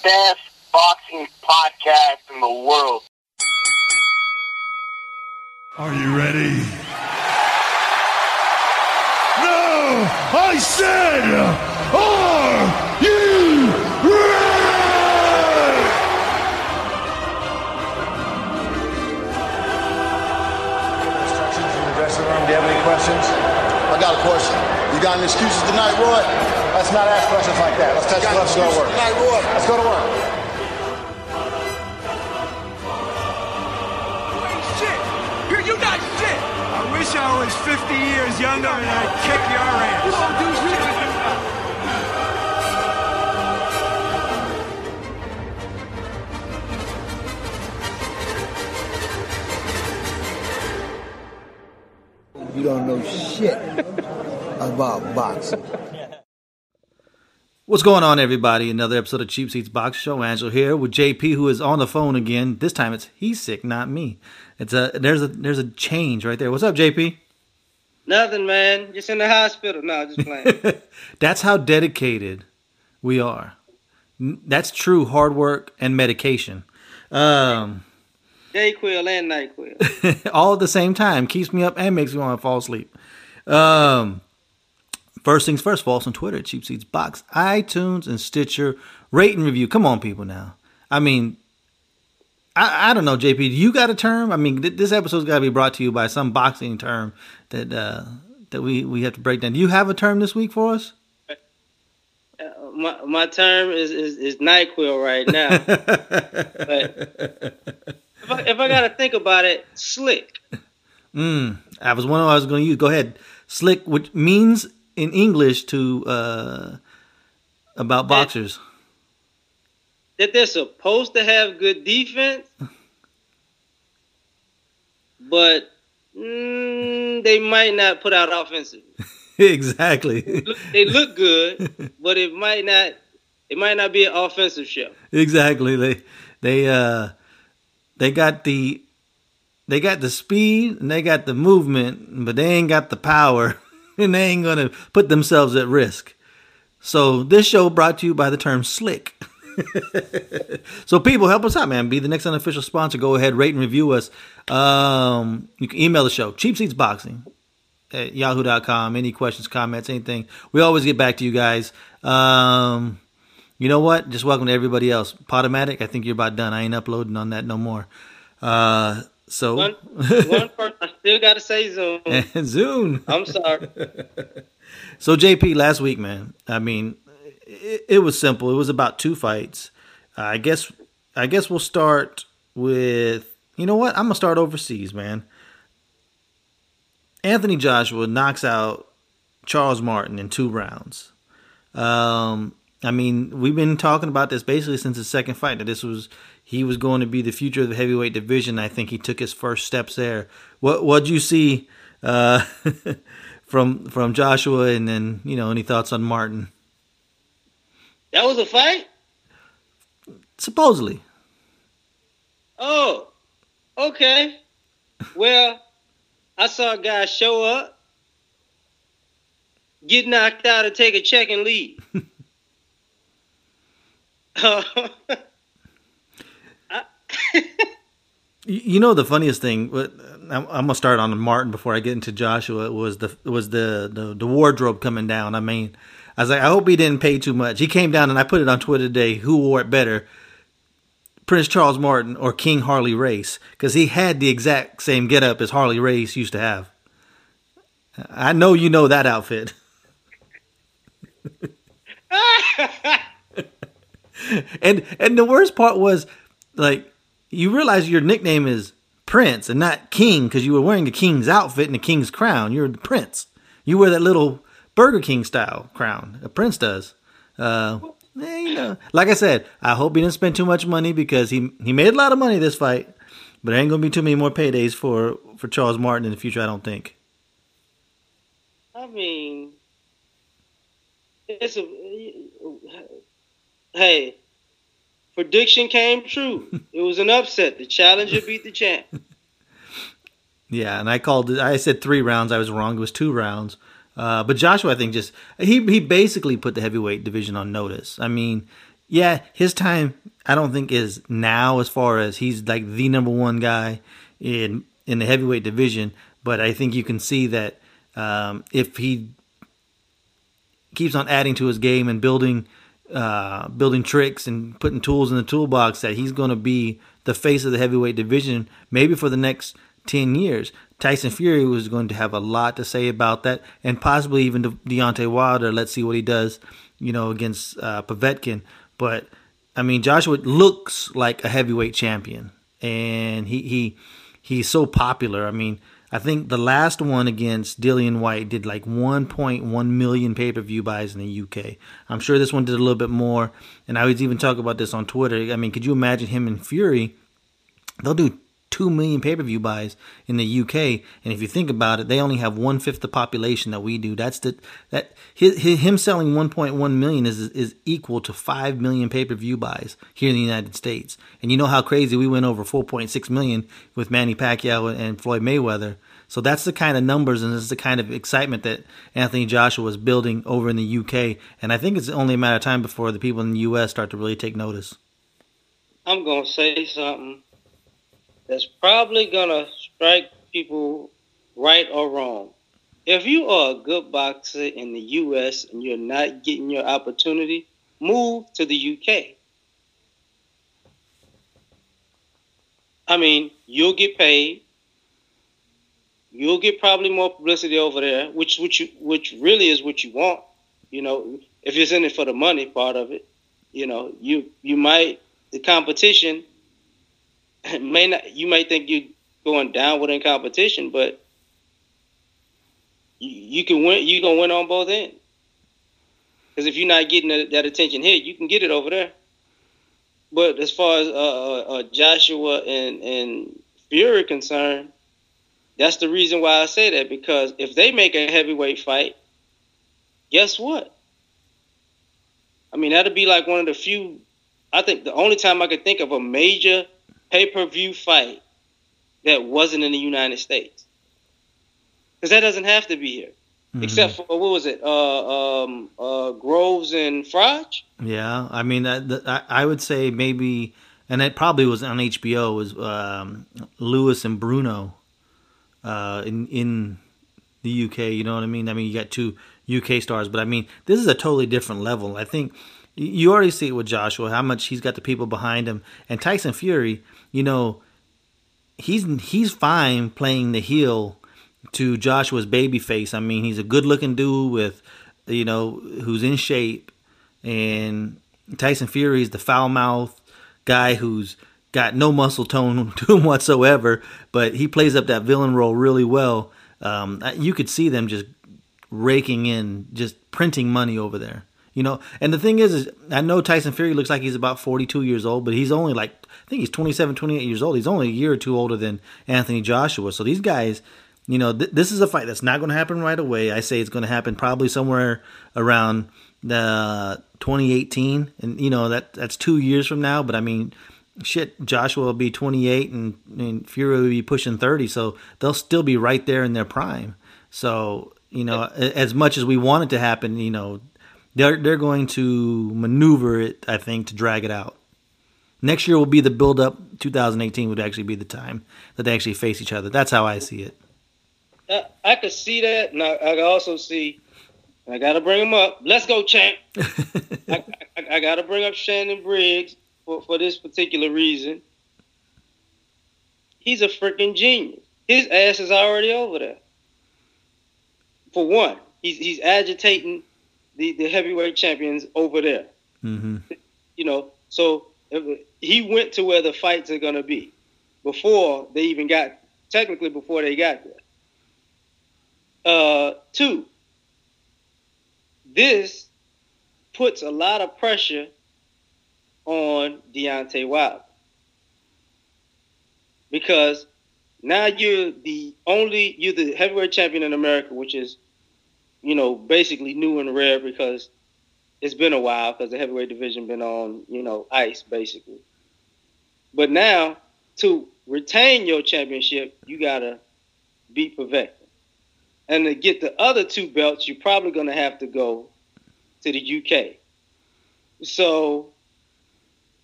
best boxing podcast in the world. Are you ready? No! I said, are you ready? Instructions from the dressing room. Do you have any questions? I got a question. You got any excuses tonight, Roy? Let's not ask questions like that. Let's go to work. Tonight, Roy. Let's go to work. You not shit! I wish I was 50 years younger and I'd kick your ass. You don't do shit. You don't know shit about boxing. What's going on, everybody? Another episode of Cheap Seats Box Show. Angel here with JP, who is on the phone again. This time it's he's sick, not me. There's a change right there. What's up, JP? Nothing, man. Just in the hospital. No, just playing. That's how dedicated we are. That's true hard work and medication. Dayquil and NyQuil. All at the same time. Keeps me up and makes me want to fall asleep. First things first, follow us on Twitter at Cheap Seats Box, iTunes, and Stitcher. Rate and review. Come on, people, now. I mean, I don't know, JP. Do you got a term? I mean, this episode's got to be brought to you by some boxing term that we have to break down. Do you have a term this week for us? My term is NyQuil right now. But if I got to think about it, slick. I was wondering what I was going to use. Go ahead. Slick, which means in English to about boxers. That they're supposed to have good defense, but they might not put out offensive. Exactly. They look good, but it might not be an offensive show. Exactly. They got the speed and they got the movement, but they ain't got the power, and they ain't gonna put themselves at risk. So this show brought to you by the term slick. So people, help us out, man. Be the next unofficial sponsor. Go ahead, rate and review us. You can email the show, cheapseatsboxing@yahoo.com. Any questions, comments, anything. We always get back to you guys. You know what? Just welcome to everybody else. Podomatic, I think you're about done. I ain't uploading on that no more. So one person, I still got to say Zoom. Zoom. I'm sorry. So JP, last week, man, I mean, it was simple. It was about two fights. I guess we'll start with, you know what? I'm going to start overseas, man. Anthony Joshua knocks out Charles Martin in 2 rounds. I mean, we've been talking about this basically since his second fight, that he was going to be the future of the heavyweight division. I think he took his first steps there. What'd you see from Joshua, and then, you know, any thoughts on Martin? That was a fight? Supposedly. Oh, okay. Well, I saw a guy show up, get knocked out, and take a check and leave. You know, the funniest thing, I'm gonna start on Martin before I get into Joshua, was the wardrobe coming down. I mean, I was like, I hope he didn't pay too much. He came down, and I put it on Twitter today, who wore it better, Prince Charles Martin or King Harley Race, because he had the exact same getup as Harley Race used to have. I know you know that outfit. And the worst part was, like, you realize your nickname is Prince and not King, because you were wearing the king's outfit and the king's crown. You're the prince. You wear that little Burger King style crown. A prince does. You know, like I said, I hope he didn't spend too much money, because he made a lot of money this fight, but there ain't gonna be too many more paydays for Charles Martin in the future, I don't think. I mean, hey, prediction came true. It was an upset. The challenger beat the champ. Yeah, and I said 3 rounds. I was wrong. It was 2 rounds. But Joshua, I think, he basically put the heavyweight division on notice. I mean, Yeah, his time I don't think is now as far as he's like the number one guy in the heavyweight division. But I think you can see that if he keeps on adding to his game and building tricks and putting tools in the toolbox, that he's going to be the face of the heavyweight division maybe for the next 10 years. Tyson Fury was going to have a lot to say about that, and possibly even Deontay Wilder. Let's see what he does, against Povetkin. But I mean, Joshua looks like a heavyweight champion, and he's so popular. I mean, I think the last one against Dillian White did like 1.1 million pay-per-view buys in the UK. I'm sure this one did a little bit more, and I was even talking about this on Twitter. I mean, could you imagine him and Fury? They'll do 2 million pay-per-view buys in the UK, and if you think about it, they only have 1/5 the population that we do. Him selling 1.1 million is equal to 5 million pay-per-view buys here in the United States. And you know how crazy we went over 4.6 million with Manny Pacquiao and Floyd Mayweather. So that's the kind of numbers and it's the kind of excitement that Anthony Joshua was building over in the UK. And I think it's only a matter of time before the people in the US start to really take notice. I'm gonna say something that's probably gonna strike people right or wrong. If you are a good boxer in the U.S. and you're not getting your opportunity, move to the U.K. I mean, you'll get paid. You'll get probably more publicity over there, which really is what you want. If you're in it for the money part of it, you might, the competition you might think you're going downward in competition, but you can win. You're gonna win on both ends. Because if you're not getting that attention here, you can get it over there. But as far as Joshua and Fury concerned, that's the reason why I say that. Because if they make a heavyweight fight, guess what? I mean, that'll be like one of the few. I think the only time I could think of a major pay-per-view fight that wasn't in the United States, because that doesn't have to be here, except for what was it, Groves and Fraj? Yeah, I mean, I would say maybe, and it probably was on HBO. Was Lewis and Bruno in the UK? You know what I mean? I mean, you got two UK stars, but I mean, this is a totally different level. I think you already see it with Joshua, how much he's got the people behind him, and Tyson Fury. He's fine playing the heel to Joshua's baby face. I mean, he's a good-looking dude with, who's in shape, and Tyson Fury is the foul-mouthed guy who's got no muscle tone to him whatsoever, but he plays up that villain role really well. You could see them just raking in, just printing money over there. And the thing is I know Tyson Fury looks like he's about 42 years old, but he's only I think he's 27, 28 years old. He's only a year or two older than Anthony Joshua. So these guys, this is a fight that's not going to happen right away. I say it's going to happen probably somewhere around 2018. And, that's 2 years from now. But, I mean, Joshua will be 28 and Fury will be pushing 30. So they'll still be right there in their prime. So, as much as we want it to happen, they're going to maneuver it, I think, to drag it out. Next year will be the build-up. 2018 would actually be the time that they actually face each other. That's how I see it. I could see that, and I can also see, I got to bring him up. Let's go, champ. I got to bring up Shannon Briggs for this particular reason. He's a freaking genius. His ass is already over there. For one, he's agitating the heavyweight champions over there. Mm-hmm. So he went to where the fights are going to be before they got there. Two, this puts a lot of pressure on Deontay Wilder, because now you're the heavyweight champion in America, which is, basically new and rare because it's been a while, because the heavyweight division been on, ice, basically. But now, to retain your championship, you got to beat Povetkin. And to get the other two belts, you're probably going to have to go to the UK. So